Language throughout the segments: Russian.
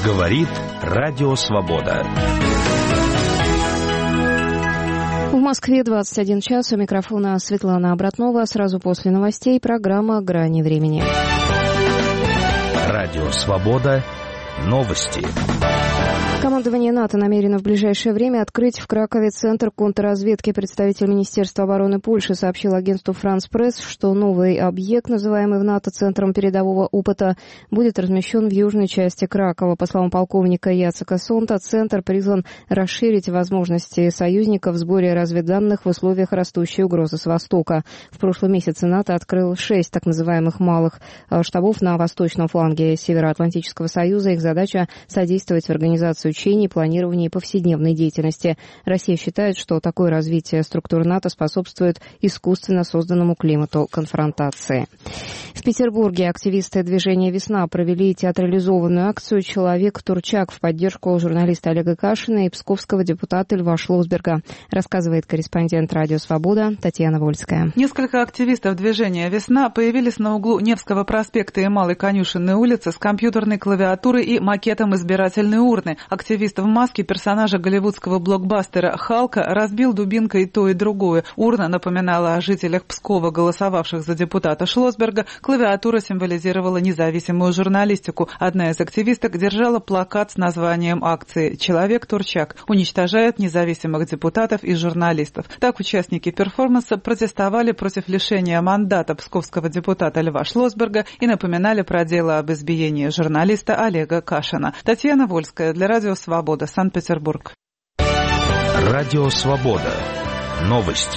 Говорит Радио Свобода. В Москве 21 час. У микрофона Светлана Обратнова. Сразу после новостей программа «Грани времени». Радио Свобода. Новости. Командование НАТО намерено в ближайшее время открыть в Кракове центр контрразведки. Представитель Министерства обороны Польши сообщил агентству «Франс Пресс», что новый объект, называемый в НАТО центром передового опыта, будет размещен в южной части Кракова. По словам полковника Яцека Сонта, центр призван расширить возможности союзников в сборе разведданных в условиях растущей угрозы с востока. В прошлом месяце НАТО открыл 6 так называемых малых штабов на восточном фланге Североатлантического союза. Их задача – содействовать в организации учений, планировании и повседневной деятельности. Россия считает, что такое развитие структур НАТО способствует искусственно созданному климату конфронтации. В Петербурге активисты движения «Весна» провели театрализованную акцию «Человек-Турчак» в поддержку журналиста Олега Кашина и псковского депутата Льва Шлосберга, рассказывает корреспондент «Радио Свобода» Татьяна Вольская. Несколько активистов движения «Весна» появились на углу Невского проспекта и Малой Конюшенной улицы с компьютерной клавиатурой и макетом избирательной урны. Активист в маске персонажа голливудского блокбастера «Халка» разбил дубинкой то и другое. Урна напоминала о жителях Пскова, голосовавших за депутата Шлосберга. Клавиатура символизировала независимую журналистику. Одна из активисток держала плакат с названием акции «Человек-Турчак» уничтожает независимых депутатов и журналистов. Так участники перформанса протестовали против лишения мандата псковского депутата Льва Шлосберга и напоминали про дело об избиении журналиста Олега Кашина. Татьяна Вольская для Радио Свобода, Санкт-Петербург. Радио Свобода. Новости.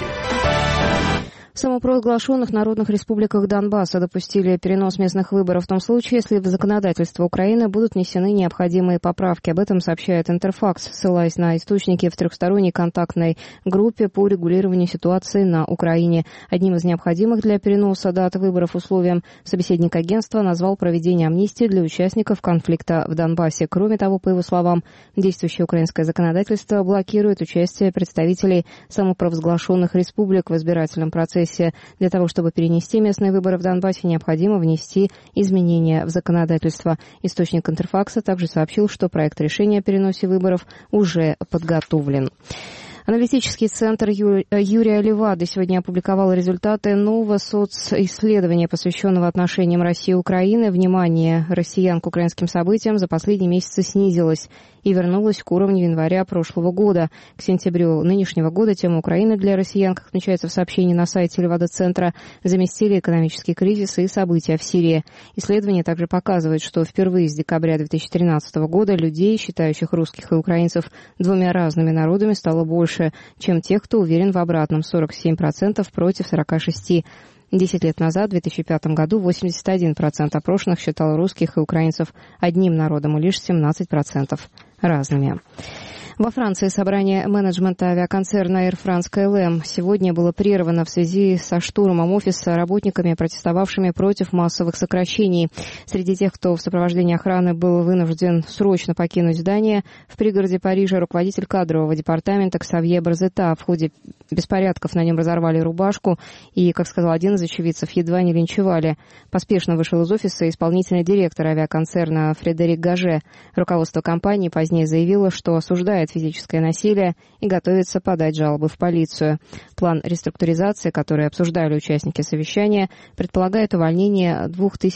В самопровозглашенных народных республиках Донбасса допустили перенос местных выборов в том случае, если в законодательство Украины будут внесены необходимые поправки. Об этом сообщает Интерфакс, ссылаясь на источники в трехсторонней контактной группе по регулированию ситуации на Украине. Одним из необходимых для переноса дат выборов условием собеседник агентства назвал проведение амнистии для участников конфликта в Донбассе. Кроме того, по его словам, действующее украинское законодательство блокирует участие представителей самопровозглашенных республик в избирательном процессе. Для того, чтобы перенести местные выборы в Донбассе, необходимо внести изменения в законодательство. Источник Интерфакса также сообщил, что проект решения о переносе выборов уже подготовлен. Аналитический центр Юрия Левады сегодня опубликовал результаты нового социсследования, посвященного отношениям России и Украины. Внимание россиян к украинским событиям за последние месяцы снизилось и вернулось к уровню января прошлого года. К сентябрю нынешнего года тему Украины для россиян, как отмечается в сообщении на сайте Левада-центра, заместили экономический кризис и события в Сирии. Исследование также показывает, что впервые с декабря 2013 года людей, считающих русских и украинцев двумя разными народами, стало больше, чем тех, кто уверен в обратном, 47% против 46%. 10 лет назад, в 2005 году, 81% опрошенных считал русских и украинцев одним народом и лишь 17% разными. Во Франции собрание менеджмента авиаконцерна Air France-KLM сегодня было прервано в связи со штурмом офиса работниками, протестовавшими против массовых сокращений. Среди тех, кто в сопровождении охраны был вынужден срочно покинуть здание, в пригороде Парижа руководитель кадрового департамента Ксавье Барзета. В ходе беспорядков на нем разорвали рубашку и, как сказал один из очевидцев, едва не линчевали. Поспешно вышел из офиса исполнительный директор авиаконцерна Фредерик Гаже. Руководство компании позднее заявило, что осуждает физическое насилие и готовится подать жалобы в полицию. План реструктуризации, который обсуждали участники совещания, предполагает увольнение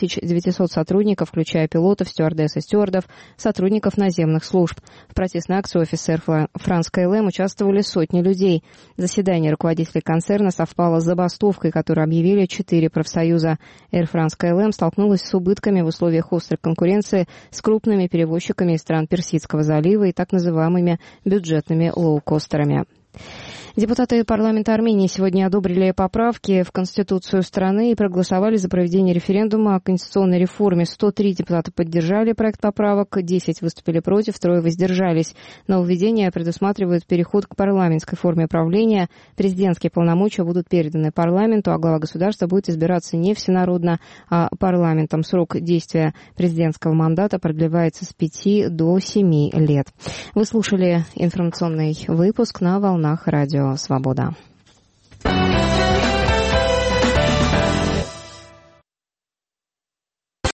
2900 сотрудников, включая пилотов, стюардесс и стюардов, сотрудников наземных служб. В протестной акции офиса Air France-KLM участвовали сотни людей. Заседание руководителей концерна совпало с забастовкой, которую объявили 4 профсоюза. Air France-KLM столкнулась с убытками в условиях острой конкуренции с крупными перевозчиками из стран Персидского залива и так называемыми бюджетными лоукостерами. Депутаты парламента Армении сегодня одобрили поправки в Конституцию страны и проголосовали за проведение референдума о конституционной реформе. 103 депутата поддержали проект поправок, 10 выступили против, 3 воздержались. Нововведения предусматривают переход к парламентской форме правления. Президентские полномочия будут переданы парламенту, а глава государства будет избираться не всенародно, а парламентом. Срок действия президентского мандата продлевается с 5 до 7 лет. Вы слушали информационный выпуск на волнах Радио Свобода.